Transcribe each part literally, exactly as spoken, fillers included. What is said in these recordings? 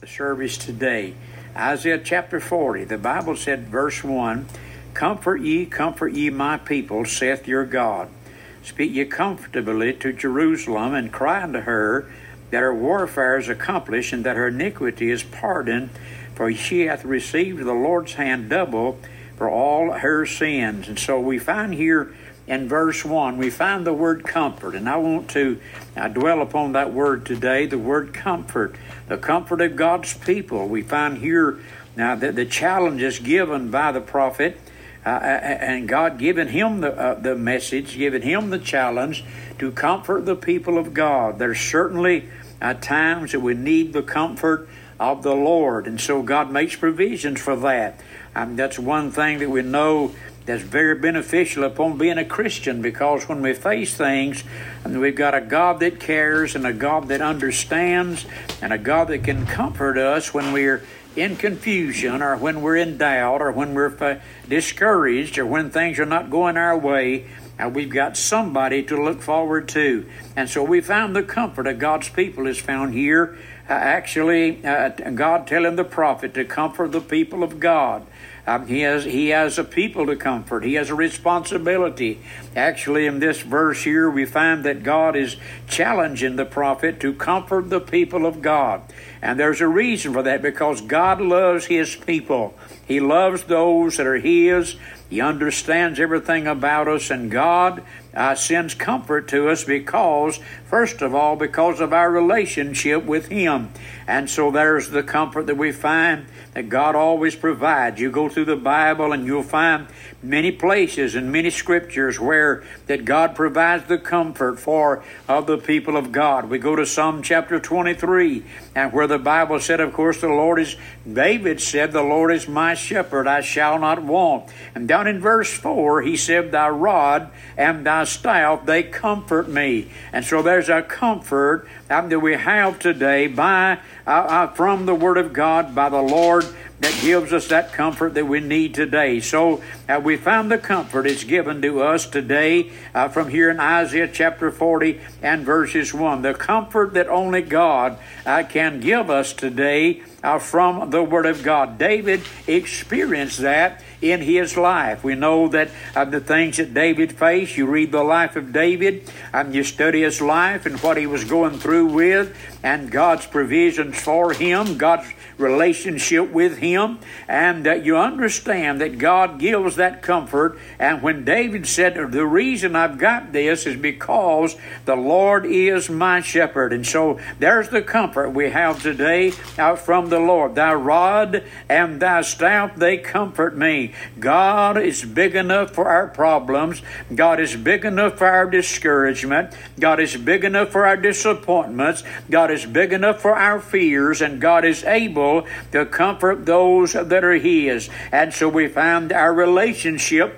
The service today. Isaiah chapter forty, the Bible said, verse one, Comfort ye, comfort ye my people, saith your God. Speak ye comfortably to Jerusalem, and cry unto her that her warfare is accomplished, and that her iniquity is pardoned, for she hath received the Lord's hand double for all her sins. And so we find here in verse one, we find the word comfort, and I want to uh, dwell upon that word today, the word comfort, the comfort of God's people. We find here now that the challenge is given by the prophet, uh, and God giving him the, uh, the message, giving him the challenge to comfort the people of God. There's certainly uh, times that we need the comfort of the Lord, and so God makes provisions for that. Um, that's one thing that we know that's very beneficial upon being a Christian, because when we face things, and we've got a God that cares and a God that understands and a God that can comfort us when we're in confusion or when we're in doubt or when we're discouraged or when things are not going our way. Uh, we've got somebody to look forward to. And so we found the comfort of God's people is found here. Uh, actually, uh, God telling the prophet to comfort the people of God. Um, he has he has a people to comfort. He has a responsibility. Actually, in this verse here, we find that God is challenging the prophet to comfort the people of God. And there's a reason for that, because God loves His people. He loves those that are His. He understands everything about us, and God uh, sends comfort to us because, first of all, because of our relationship with Him. And so there's the comfort that we find that God always provides. You go through the Bible and you'll find many places and many scriptures where that God provides the comfort for of the people of God. We go to Psalm chapter twenty-three, and where the Bible said, of course, the Lord is, David said, the Lord is my shepherd, I shall not want. And down in verse four, he said, thy rod and thy staff, they comfort me. And so there's a comfort um, that we have today by uh, uh, from the Word of God, by the Lord, that gives us that comfort that we need today. So uh, we found the comfort is given to us today uh, from here in Isaiah chapter forty and verses one. The comfort that only God uh, can give us today uh, from the Word of God. David experienced that in his life. We know that uh, the things that David faced, you read the life of David, and you study his life and what he was going through with, and God's provisions for him, God's relationship with him, and uh, you understand that God gives that comfort. And when David said, the reason I've got this is because the Lord is my shepherd. And so there's the comfort we have today out from the Lord. Thy rod and thy staff, they comfort me. God is big enough for our problems. God is big enough for our discouragement. God is big enough for our disappointments. God is big enough for our fears, and God is able to comfort those that are His. And so we found our relationship,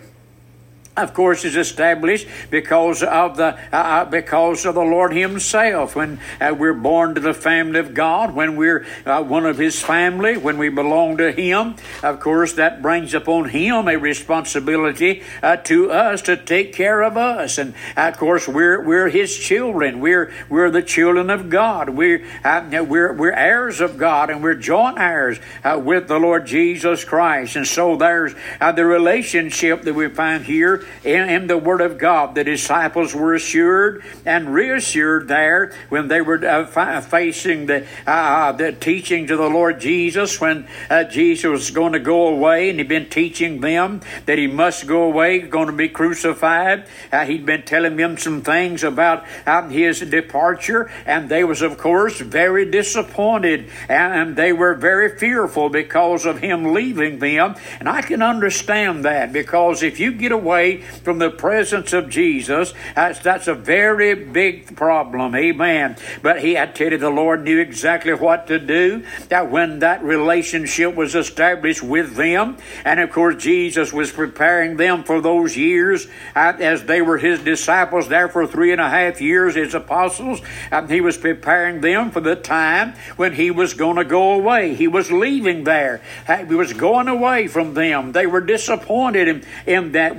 of course, is established because of the uh, because of the Lord Himself. When uh, we're born to the family of God, when we're uh, one of His family, when we belong to Him, of course, that brings upon Him a responsibility uh, to us to take care of us. And of course, we're we're His children. We're we're the children of God. We're uh, we're we're heirs of God, and we're joint heirs uh, with the Lord Jesus Christ. And so there's uh, the relationship that we find here In, in the Word of God. The disciples were assured and reassured there when they were uh, fi- facing the, uh, the teaching to the Lord Jesus, when uh, Jesus was going to go away, and He'd been teaching them that He must go away, going to be crucified. Uh, he'd been telling them some things about uh, His departure, and they was, of course, very disappointed, and they were very fearful because of Him leaving them. And I can understand that, because if you get away from the presence of Jesus, that's, that's a very big problem. Amen. But he, I tell you, the Lord knew exactly what to do. That when that relationship was established with them, and of course Jesus was preparing them for those years uh, as they were His disciples there for three and a half years, His apostles. Um, he was preparing them for the time when He was going to go away. He was leaving there. He was going away from them. They were disappointed in, in that. We're fearful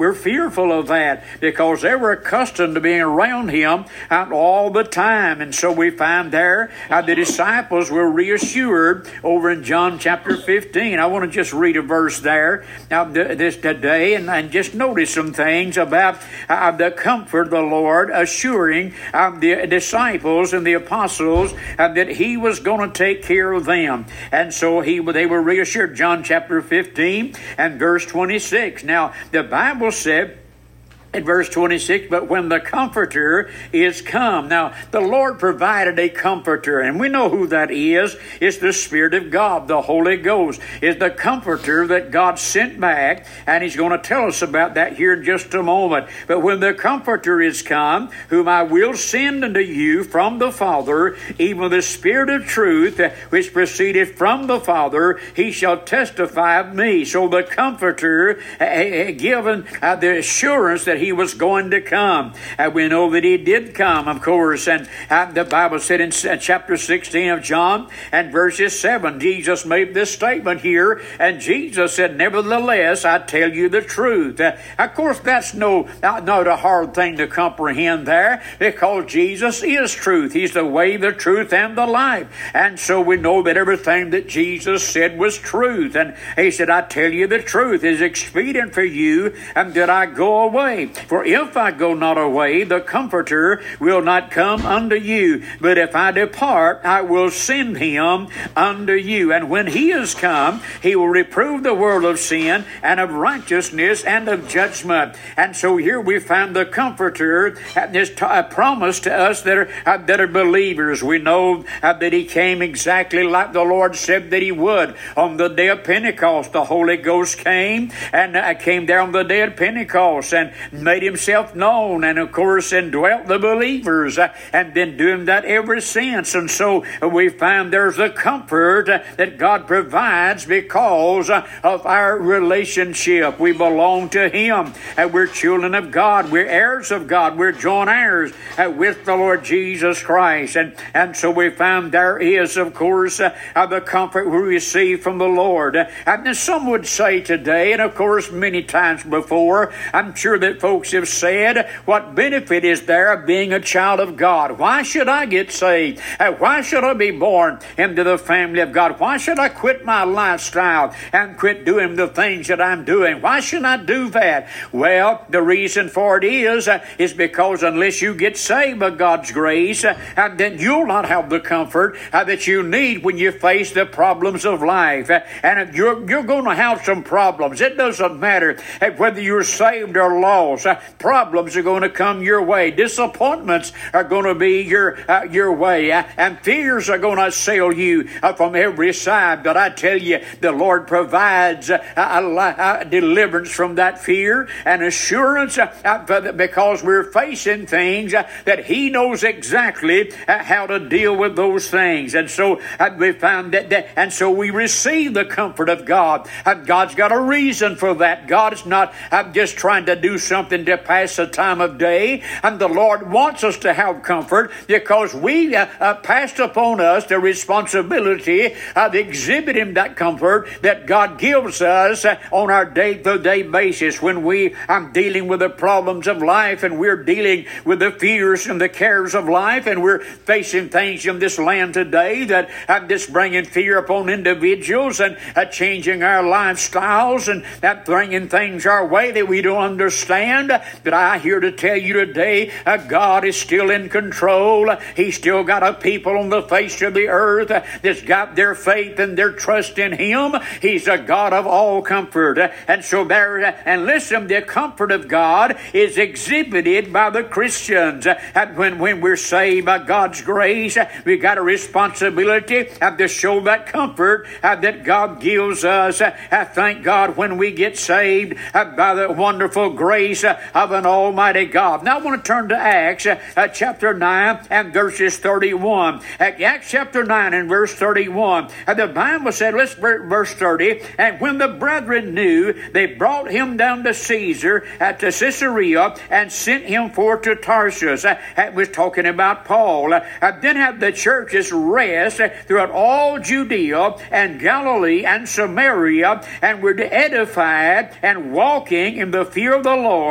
fearful of that because they were accustomed to being around him uh, all the time. And so we find there uh, the disciples were reassured over in John chapter fifteen. I want to just read a verse there now this today and, and just notice some things about uh, the comfort of the Lord assuring uh, the disciples and the apostles uh, that he was going to take care of them. And so he they were reassured. John chapter fifteen and verse twenty-six. Now, the Bible said, in verse twenty-six, but when the Comforter is come. Now, the Lord provided a Comforter, and we know who that is. It's the Spirit of God. The Holy Ghost is the Comforter that God sent back, and He's going to tell us about that here in just a moment. But when the Comforter is come, whom I will send unto you from the Father, even the Spirit of truth, which proceedeth from the Father, He shall testify of me. So the Comforter uh, given uh, the assurance that He was going to come. And we know that He did come, of course. And uh, the Bible said in chapter sixteen of John and verses seven, Jesus made this statement here, and Jesus said, nevertheless, I tell you the truth. Uh, of course, that's no not, not a hard thing to comprehend there, because Jesus is truth. He's the way, the truth, and the life. And so we know that everything that Jesus said was truth. And He said, I tell you the truth. It is expedient for you and that I go away. For if I go not away, the Comforter will not come unto you. But if I depart, I will send him unto you. And when he is come, he will reprove the world of sin and of righteousness and of judgment. And so here we find the Comforter is a promise to us that are, uh, that are believers. We know uh, that he came exactly like the Lord said that he would. On the day of Pentecost, the Holy Ghost came and uh, came there on the day of Pentecost and made himself known, and of course indwelt the believers, uh, and been doing that ever since. And so uh, we find there's a comfort uh, that God provides because uh, of our relationship. We belong to Him, and we're children of God. We're heirs of God. We're joint heirs uh, with the Lord Jesus Christ. And, and so we find there is, of course, uh, uh, the comfort we receive from the Lord. Uh, and some would say today, and of course many times before, I'm sure that folks have said, what benefit is there of being a child of God? Why should I get saved? Uh, why should I be born into the family of God? Why should I quit my lifestyle and quit doing the things that I'm doing? Why should I do that? Well, the reason for it is, uh, is because unless you get saved by God's grace, uh, and then you'll not have the comfort uh, that you need when you face the problems of life. Uh, and you're, you're going to have some problems. It doesn't matter uh, whether you're saved or lost. Uh, problems are going to come your way. Disappointments are going to be your uh, your way. Uh, and fears are going to assail you uh, from every side. But I tell you, the Lord provides uh, a, a, a deliverance from that fear and assurance uh, uh, because we're facing things uh, that He knows exactly uh, how to deal with those things. And so uh, we found that, that, and so we receive the comfort of God. Uh, God's got a reason for that. God's not uh, just trying to do something to pass the time of day. And the Lord wants us to have comfort because we uh, uh, passed upon us the responsibility of exhibiting that comfort that God gives us uh, on our day-to-day basis when we are dealing with the problems of life, and we're dealing with the fears and the cares of life, and we're facing things in this land today that are just bringing fear upon individuals and uh, changing our lifestyles and uh, bringing things our way that we don't understand. But I here to tell you today, uh, God is still in control. He's still got a people on the face of the earth uh, that's got their faith and their trust in Him. He's a God of all comfort. Uh, and so there, uh, and listen, the comfort of God is exhibited by the Christians. Uh, when, when we're saved by God's grace, uh, we've got a responsibility uh, to show that comfort uh, that God gives us. Uh, uh, thank God when we get saved uh, by the wonderful grace uh, of an Almighty God. Now I want to turn to Acts uh, uh, chapter nine and verses thirty-one. Uh, Acts chapter nine and verse thirty-one. Uh, the Bible said, let's verse thirty, and when the brethren knew, they brought him down to Caesar at to Caesarea and sent him forth to Tarsus. Uh, that was talking about Paul. Uh, then have the churches rest uh, throughout all Judea and Galilee and Samaria, and were edified and walking in the fear of the Lord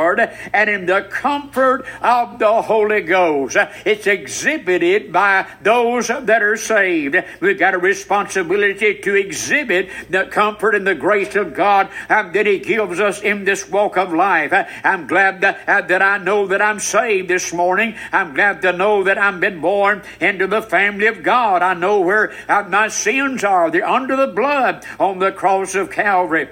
Lord and in the comfort of the Holy Ghost. It's exhibited by those that are saved. We've got a responsibility to exhibit the comfort and the grace of God um, that He gives us in this walk of life. I'm glad that, uh, that I know that I'm saved this morning. I'm glad to know that I've been born into the family of God. I know where uh, my sins are. They're under the blood on the cross of Calvary.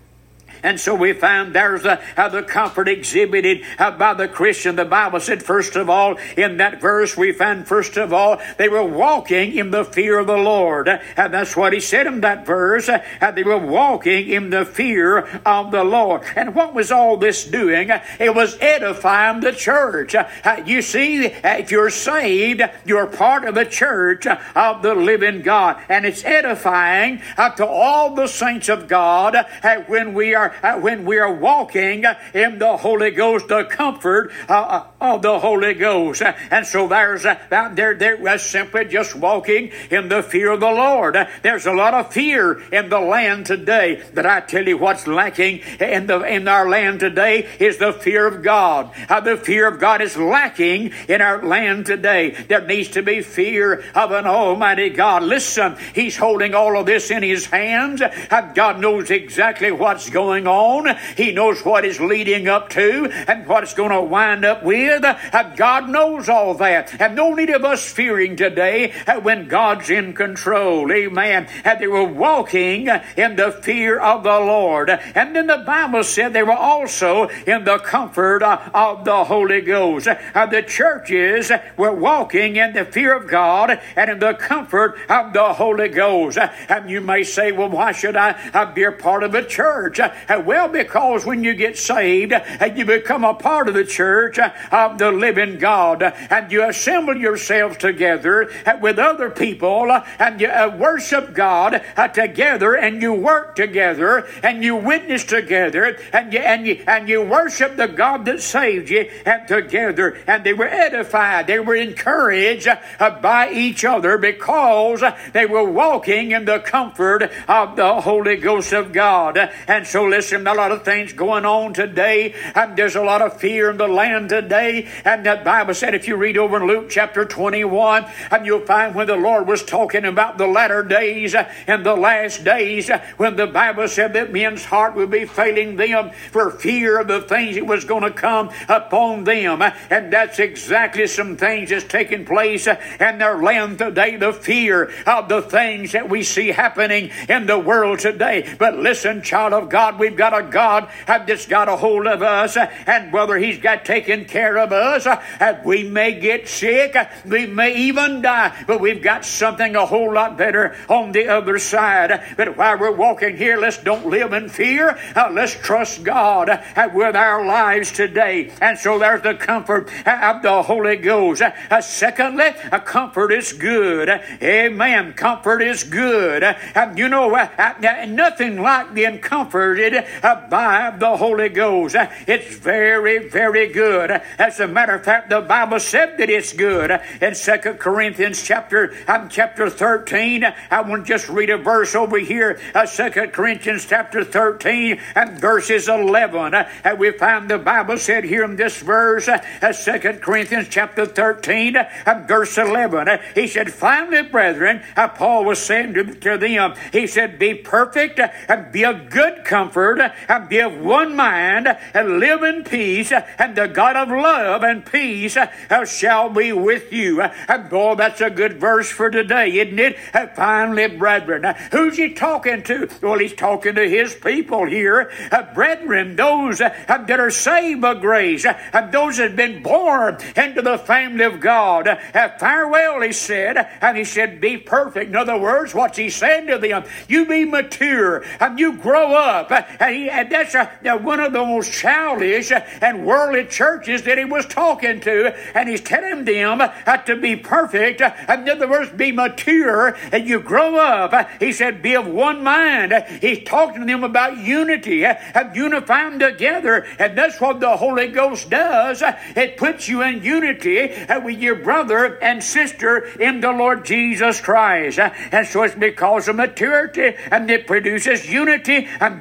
And so we find there's the, uh, the comfort exhibited uh, by the Christian. The Bible said, first of all, in that verse, we find, first of all, they were walking in the fear of the Lord. Uh, and that's what he said in that verse. Uh, they were walking in the fear of the Lord. And what was all this doing? Uh, it was edifying the church. Uh, uh, you see, uh, if you're saved, you're part of the church uh, of the living God. And it's edifying uh, to all the saints of God uh, when we are Uh, when we are walking in the Holy Ghost, the comfort uh, of the Holy Ghost. Uh, and so there's uh, there there uh, simply just walking in the fear of the Lord. Uh, there's a lot of fear in the land today, but I tell you what's lacking in the in our land today is the fear of God. Uh, the fear of God is lacking in our land today. There needs to be fear of an Almighty God. Listen, He's holding all of this in His hands. Uh, God knows exactly what's going on. He knows what is leading up to and what it's going to wind up with. Uh, God knows all that. And no need of us fearing today uh, when God's in control. Amen. And they were walking in the fear of the Lord. And then the Bible said they were also in the comfort uh, of the Holy Ghost. Uh, the churches were walking in the fear of God and in the comfort of the Holy Ghost. Uh, and you may say, well, why should I, I be a part of a church? Uh, Well, because when you get saved, you become a part of the church of the living God, and you assemble yourselves together with other people, and you worship God together, and you work together, and you witness together, and you and you and you worship the God that saved you together. And they were edified, they were encouraged by each other because they were walking in the comfort of the Holy Ghost of God. And so listen, a lot of things going on today, and there's a lot of fear in the land today. And the Bible said, if you read over in Luke chapter twenty-one, and you'll find when the Lord was talking about the latter days and the last days, when the Bible said that men's heart would be failing them for fear of the things that was going to come upon them. And that's exactly some things that's taking place in their land today, the fear of the things that we see happening in the world today. But listen, child of God, we've got a God that's got a hold of us, and whether He's got taken care of us, we may get sick, we may even die, but we've got something a whole lot better on the other side. But while we're walking here, let's don't live in fear. Uh, let's trust God uh, with our lives today. And so there's the comfort uh, of the Holy Ghost. Uh, secondly, uh, comfort is good. Uh, amen. Comfort is good. Uh, you know, uh, uh, nothing like being comforted uh, by the Holy Ghost. Uh, it's very, very good. Uh, as a matter of fact, the Bible said that it's good. Uh, in Second Corinthians chapter, um, chapter thirteen, uh, I want to just read a verse over here. Uh, Second Corinthians chapter thirteen and verses eleven. Uh, and we find the Bible said here in this verse, uh, Second Corinthians chapter thirteen and verse eleven. Uh, he said, finally, brethren, uh, Paul was saying to, to them, he said, be perfect uh, and be of good comfort uh, and be of one mind uh, and live in peace, uh, and the God of love and peace uh, shall be with you. Uh, and boy, that's a good verse for today, isn't it? Uh, finally, brethren. Uh, who's he talking to? Well, he's talking to his people here. Uh, brethren, those uh, that are saved by grace, uh, and those that have been born into the family of God. Uh, farewell, he said, and he said, be perfect. In other words, what's he saying to them? You be mature, and you grow up. Uh, and, he, and that's uh, one of the most childish and worldly churches that he was talking to, and he's telling them uh, to be perfect. Uh, in other words, be mature, and you grow up. Uh, he said, be of one mind. Uh, he's talking to them about unity, uh, and unifying together, and that's what the Holy Ghost does. Uh, it puts you in unity uh, with your brother and sister in the Lord Jesus Christ. Uh, and so it's because of maturity, and it produces unity, and be of one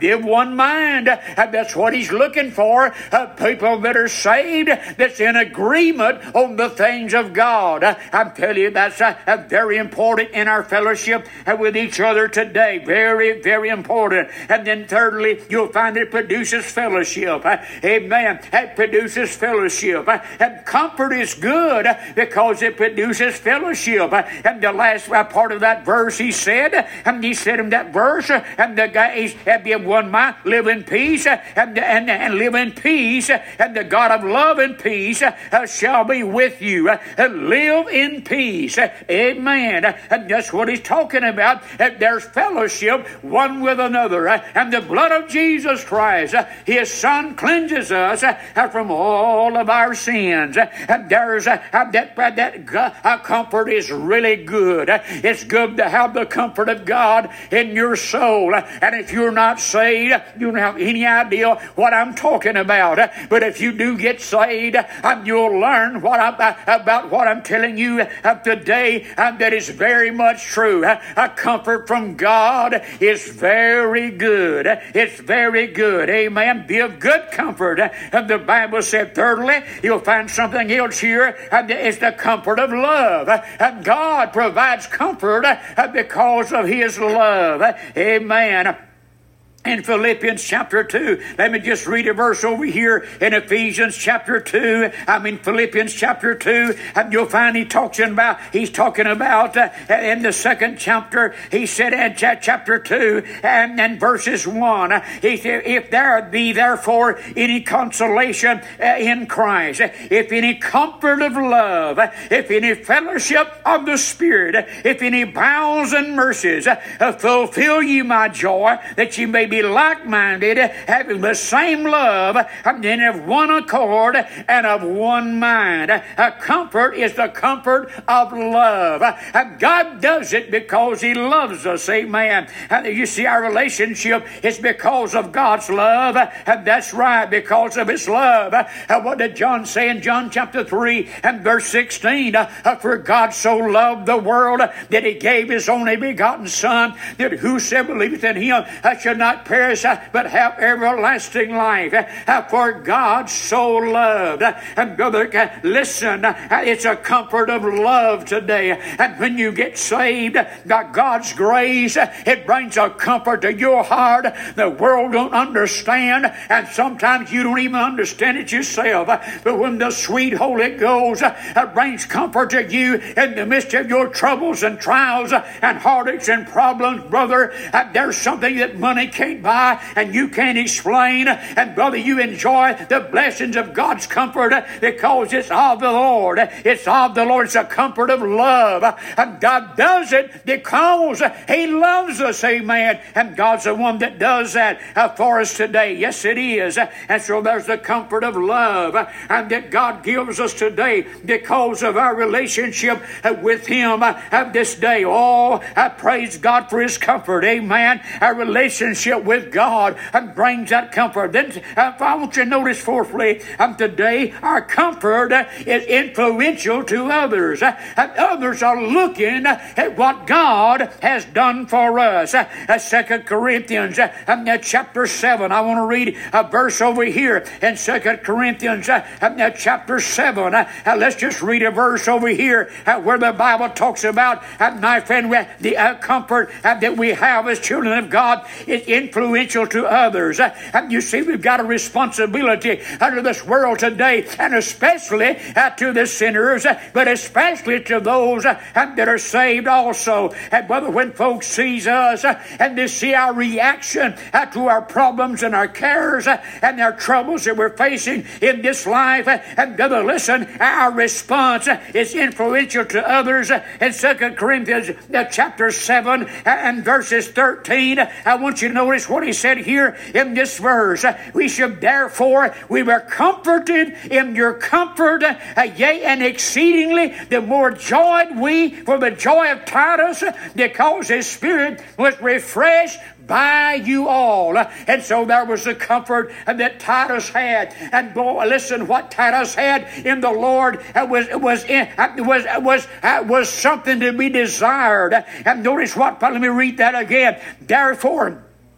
one mind. And that's what He's looking for. Uh, people that are saved, that's in agreement on the things of God. Uh, I'm telling you, that's uh, uh, very important in our fellowship uh, with each other today. Very, very important. And then thirdly, you'll find it produces fellowship. Uh, amen. It produces fellowship. Uh, and comfort is good uh, because it produces fellowship. Uh, and the last uh, part of that verse, he said, uh, and he said in that verse, uh, and the guy is be of one mind, live in peace, uh, and, and, and live in peace, uh, and the God of love and peace uh, shall be with you. Uh, and live in peace. Uh, amen. Uh, and that's what he's talking about. Uh, there's fellowship one with another. Uh, and the blood of Jesus Christ, uh, His Son, cleanses us uh, from all of our sins. Uh, and there's uh, that, uh, that uh, comfort is really good. Uh, it's good to have the comfort of God in your soul. Uh, and if you're not saved, you don't have any idea what I'm talking about. Uh, but if you do get saved, uh, you'll learn what I'm, uh, about what I'm telling you uh, today. Uh, that is very much true. Uh, a comfort from God is very good. It's very good. Amen. Be of good comfort. And the Bible said, thirdly, you'll find something else here. And it's the comfort of love. And God provides comfort because of His love. Amen. In Philippians chapter two, let me just read a verse over here in Ephesians chapter two. I mean Philippians chapter two, and you'll find he talks about. He's talking about uh, in the second chapter. He said in chapter two and, and verses one. He said, "If there be therefore any consolation uh, in Christ, if any comfort of love, if any fellowship of the Spirit, if any bowels and mercies, uh, fulfill ye my joy, that ye may be like-minded, having the same love, and then of one accord and of one mind." A comfort is the comfort of love. And God does it because He loves us. Amen. And you see, our relationship is because of God's love. And that's right, because of His love. And what did John say in John chapter three and verse sixteen? For God so loved the world that He gave His only begotten Son, that whosoever believeth in Him should not perish, but have everlasting life. For God so loved. And brother, listen, it's a comfort of love today. And when you get saved by God's grace, it brings a comfort to your heart the world don't understand, and sometimes you don't even understand it yourself. But when the sweet Holy Ghost brings comfort to you in the midst of your troubles and trials and heartaches and problems, brother, there's something that money can't buy and you can't explain. And brother, you enjoy the blessings of God's comfort because it's of the Lord. It's of the Lord. It's a comfort of love. And God does it because He loves us. Amen. And God's the one that does that for us today. Yes, it is. And so there's the comfort of love and that God gives us today because of our relationship with Him this day. Oh, I praise God for His comfort. Amen. Our relationship with God and brings that comfort. Then uh, I want you to notice fourthly, um, today our comfort uh, is influential to others. Uh, and others are looking uh, at what God has done for us. Uh, uh, Second Corinthians uh, um, uh, chapter seven. I want to read a verse over here in Second Corinthians uh, um, uh, chapter seven. Uh, uh, let's just read a verse over here uh, where the Bible talks about, uh, my friend, the uh, comfort uh, that we have as children of God is influential to others. Uh, and you see, we've got a responsibility under this world today, and especially uh, to the sinners, uh, but especially to those uh, that are saved also. And brother, when folks sees us uh, and they see our reaction uh, to our problems and our cares uh, and our troubles that we're facing in this life, uh, and brother, listen, our response uh, is influential to others. Uh, in Second Corinthians uh, chapter seven uh, and verses thirteen, uh, I want you to notice what he said here in this verse. Uh, we should therefore, we were comforted in your comfort, uh, yea, and exceedingly the more joyed we for the joy of Titus, uh, because his spirit was refreshed by you all. And so there was the comfort that Titus had. And boy, listen, what Titus had in the Lord was was was was was something to be desired. And notice what, let me read that again. Therefore,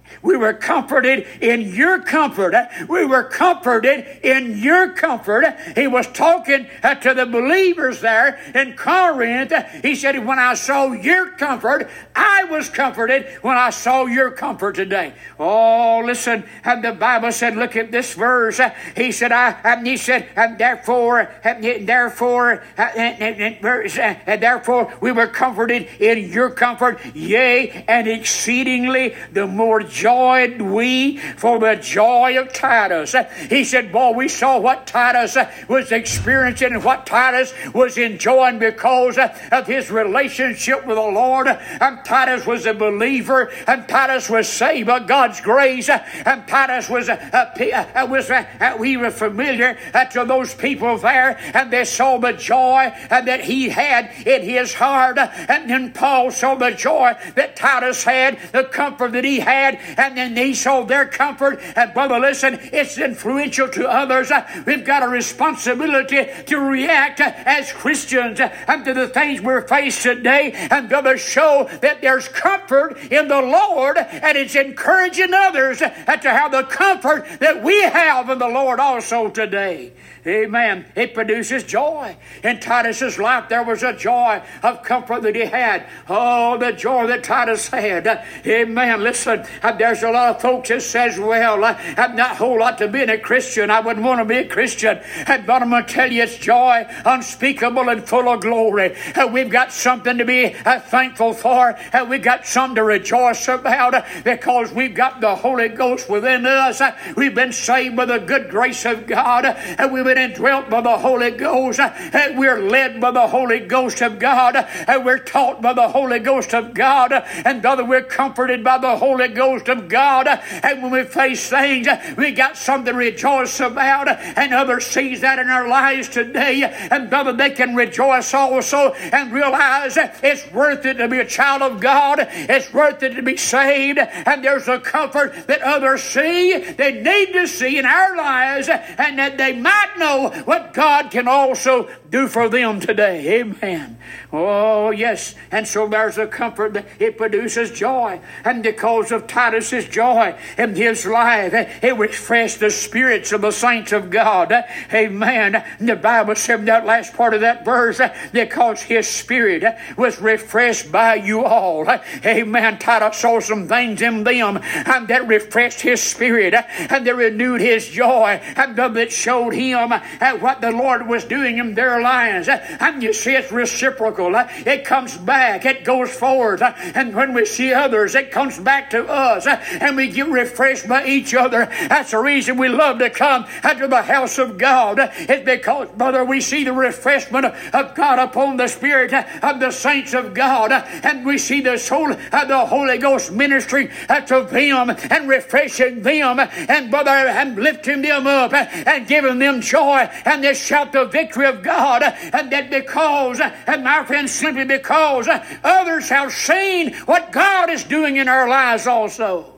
We were comforted in your comfort. We were comforted in your comfort. He was talking uh, to the believers there in Corinth. He said, when I saw your comfort, I was comforted when I saw your comfort today. Oh, listen. And the Bible said, look at this verse. He said, I, and he said, and therefore, and therefore, and, and, and, and therefore, we were comforted in your comfort. Yea, and exceedingly the more joyed we for the joy of Titus. He said, boy, we saw what Titus was experiencing and what Titus was enjoying because of his relationship with the Lord. And Titus was a believer, and Titus was saved by God's grace, and Titus was a, a, a, was a, a, we were familiar to those people there, and they saw the joy that he had in his heart. And then Paul saw the joy that Titus had, the comfort that he had, and then he saw their comfort. And brother, listen, it's influential to others. We've got a responsibility to react as Christians and to the things we're faced today, and brother, show that there's comfort in the Lord, and it's encouraging others to have the comfort that we have in the Lord also today. Amen. It produces joy. In Titus's life, there was a joy of comfort that he had. Oh, the joy that Titus had. Amen. Listen, there's a lot of folks that says, well, I'm not a whole lot to being a Christian. I wouldn't want to be a Christian. But I'm going to tell you, it's joy unspeakable and full of glory. We've got something to be thankful for. We've got something to rejoice about because we've got the Holy Ghost within us. We've been saved by the good grace of God. And we've been indwelt by the Holy Ghost. And we're led by the Holy Ghost of God. And we're taught by the Holy Ghost of God. And brother, we're comforted by the Holy Ghost of God. And when we face things, we got something to rejoice about. And others sees that in our lives today. And brother, they can rejoice also and realize it's worth it to be a child of God. It's worth it to be saved. And there's a comfort that others see, they need to see in our lives, and that they might know what God can also do for them today. Amen. Oh, yes. And so there's a comfort that it produces joy. And because of Titus's joy in his life, it refreshed the spirits of the saints of God. Amen. And the Bible said in that last part of that verse, because his spirit was refreshed by you all. Amen. Titus saw some things in them and that refreshed his spirit, and that renewed his joy, and that showed him what the Lord was doing in their lives. And you see, it's reciprocal. It comes back. It goes forward. And when we see others, it comes back to us. And we get refreshed by each other. That's the reason we love to come into the house of God. It's because, brother, we see the refreshment of God upon the spirit of the saints of God. And we see the soul of the Holy Ghost ministering to them and refreshing them. And, brother, and lifting them up and giving them joy. And they shout the victory of God. And that because, and my friends, simply because others have seen what God is doing in our lives also.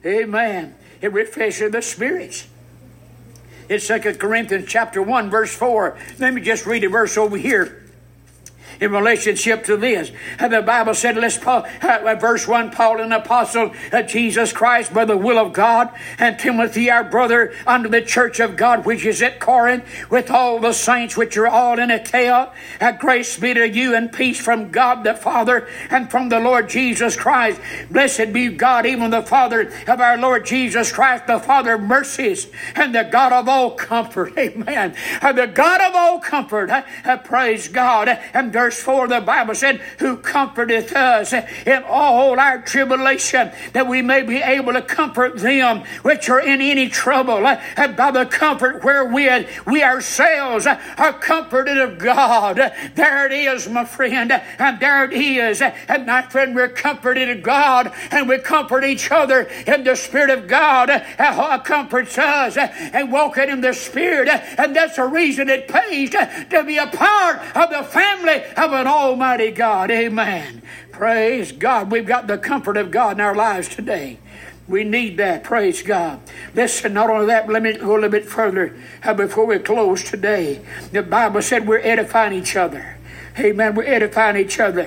Amen. It refreshes the spirits. In Second Corinthians chapter one, verse four. Let me just read a verse over here. In relationship to this, and the Bible said, let's Paul, uh, verse one, Paul, an apostle of Jesus Christ by the will of God, and Timothy, our brother, unto the church of God which is at Corinth, with all the saints which are all in Achaia. Uh, grace be to you and peace from God the Father and from the Lord Jesus Christ. Blessed be God, even the Father of our Lord Jesus Christ, the Father of mercies and the God of all comfort. Amen. Uh, the God of all comfort. Uh, uh, praise God. And verse four, the Bible said, who comforteth us in all our tribulation, that we may be able to comfort them which are in any trouble, and by the comfort wherewith we ourselves are comforted of God. There it is, my friend, and there it is. And my friend, we're comforted of God, and we comfort each other in the Spirit of God, who comforts us, and walking in the Spirit. And that's the reason it pays to, to be a part of the family of an almighty God. Amen. Praise God. We've got the comfort of God in our lives today. We need that. Praise God. Listen, not only that, but let me go a little bit further uh, before we close today. The Bible said we're edifying each other. Amen. We're edifying each other.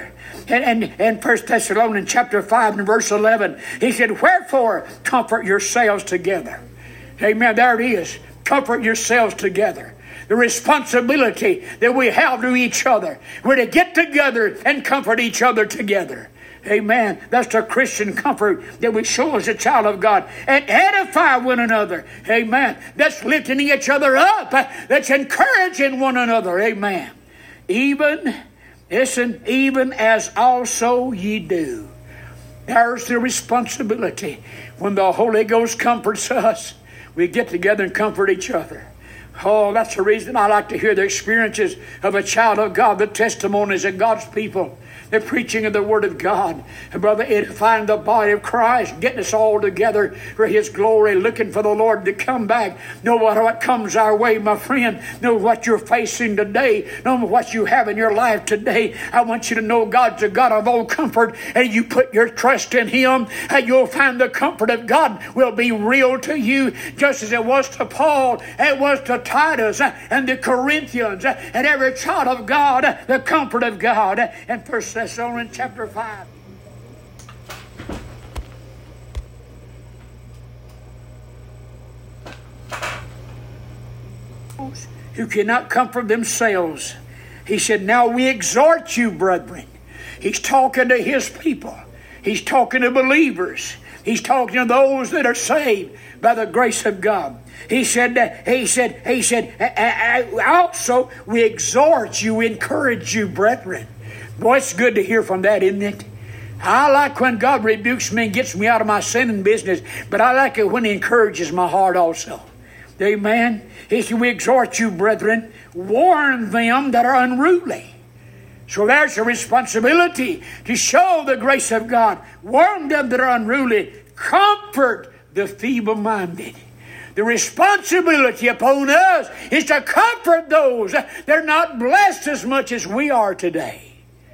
and in First Thessalonians chapter five and verse eleven, he said, wherefore comfort yourselves together. Amen. There it is. Comfort yourselves together. The responsibility that we have to each other. We're to get together and comfort each other together. Amen. That's the Christian comfort that we show as a child of God. And edify one another. Amen. That's lifting each other up. That's encouraging one another. Amen. Even, listen, even as also ye do. There's the responsibility. When the Holy Ghost comforts us, we get together and comfort each other. Oh, that's the reason I like to hear the experiences of a child of God, the testimonies of God's people, the preaching of the Word of God. And brother, edifying the body of Christ, getting us all together for His glory, looking for the Lord to come back. No matter what comes our way, my friend, know what you're facing today, no matter what you have in your life today. I want you to know God's a God of all comfort, and you put your trust in Him, and you'll find the comfort of God will be real to you, just as it was to Paul, it was to Titus and the Corinthians and every child of God, the comfort of God. In First Thessalonians chapter five. Who cannot comfort themselves. He said, now we exhort you, brethren. He's talking to his people. He's talking to believers. He's talking to those that are saved by the grace of God. He said, he said, he said, also we exhort you, encourage you, brethren. Boy, it's good to hear from that, isn't it? I like when God rebukes me and gets me out of my sinning business, but I like it when He encourages my heart also. Amen. He said, we exhort you, brethren, warn them that are unruly. So there's a responsibility to show the grace of God. Warn them that are unruly. Comfort the feeble-minded. The responsibility upon us is to comfort those that are not blessed as much as we are today.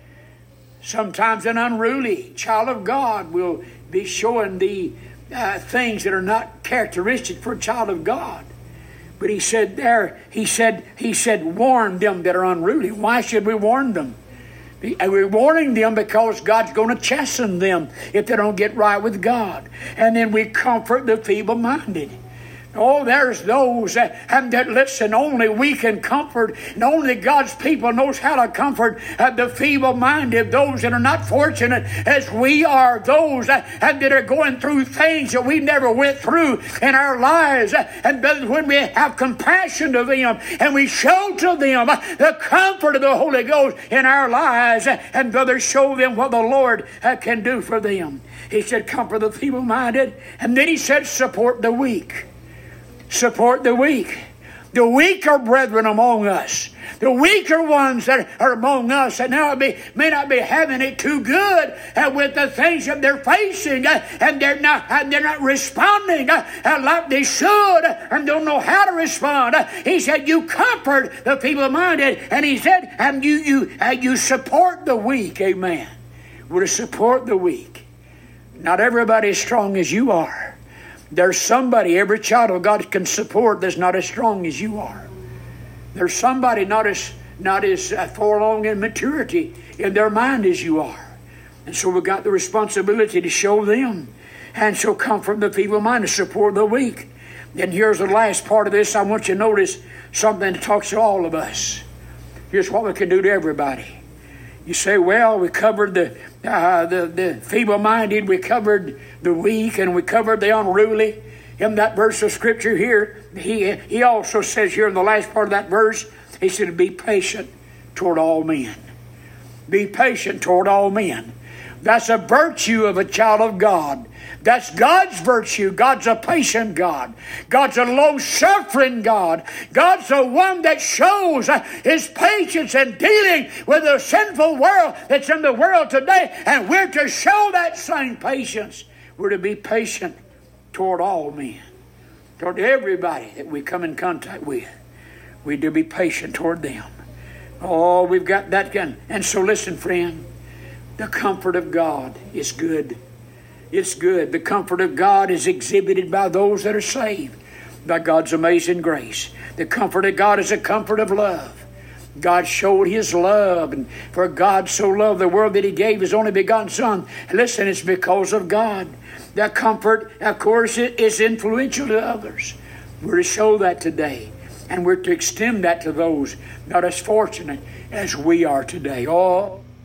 Sometimes an unruly child of God will be showing the uh, things that are not characteristic for a child of God. But he said there, he said, he said, warn them that are unruly. Why should we warn them? We're warning them because God's going to chasten them if they don't get right with God. And then we comfort the feeble-minded. Oh, there's those that, and that listen, only we can comfort, and only God's people knows how to comfort uh, the feeble-minded, those that are not fortunate as we are, those uh, and that are going through things that we never went through in our lives. Uh, and when we have compassion to them, and we show to them uh, the comfort of the Holy Ghost in our lives, uh, and brothers, show them what the Lord uh, can do for them. He said, comfort the feeble-minded, and then he said, support the weak. Support the weak. The weaker brethren among us. The weaker ones that are among us that now be, may not be having it too good uh, with the things that they're facing, uh, and they're not and they're not responding uh, uh, like they should, uh, and don't know how to respond. Uh, he said, "You comfort the feeble-minded," and he said, "And you you uh, you support the weak." Amen. We're to support the weak. Not everybody as strong as you are. There's somebody every child of God can support that's not as strong as you are. There's somebody not as not as far along in maturity in their mind as you are. And so we've got the responsibility to show them. And so comfort the feeble-minded, support the weak. Then here's the last part of this. I want you to notice something that talks to all of us. Here's what we can do to everybody. You say, well, we covered the uh, the, the feeble-minded, we covered the weak, and we covered the unruly. In that verse of Scripture here, he, he also says here in the last part of that verse, he said, be patient toward all men. Be patient toward all men. That's a virtue of a child of God. That's God's virtue. God's a patient God. God's a long-suffering God. God's the one that shows His patience in dealing with the sinful world that's in the world today. And we're to show that same patience. We're to be patient toward all men. Toward everybody that we come in contact with. We're to be patient toward them. Oh, we've got that gun. And so listen, friend. The comfort of God is good. It's good. The comfort of God is exhibited by those that are saved by God's amazing grace. The comfort of God is a comfort of love. God showed His love, and for God so loved the world that He gave His only begotten Son. Listen, it's because of God. That comfort, of course, is influential to others. We're to show that today, and we're to extend that to those not as fortunate as we are today. Oh,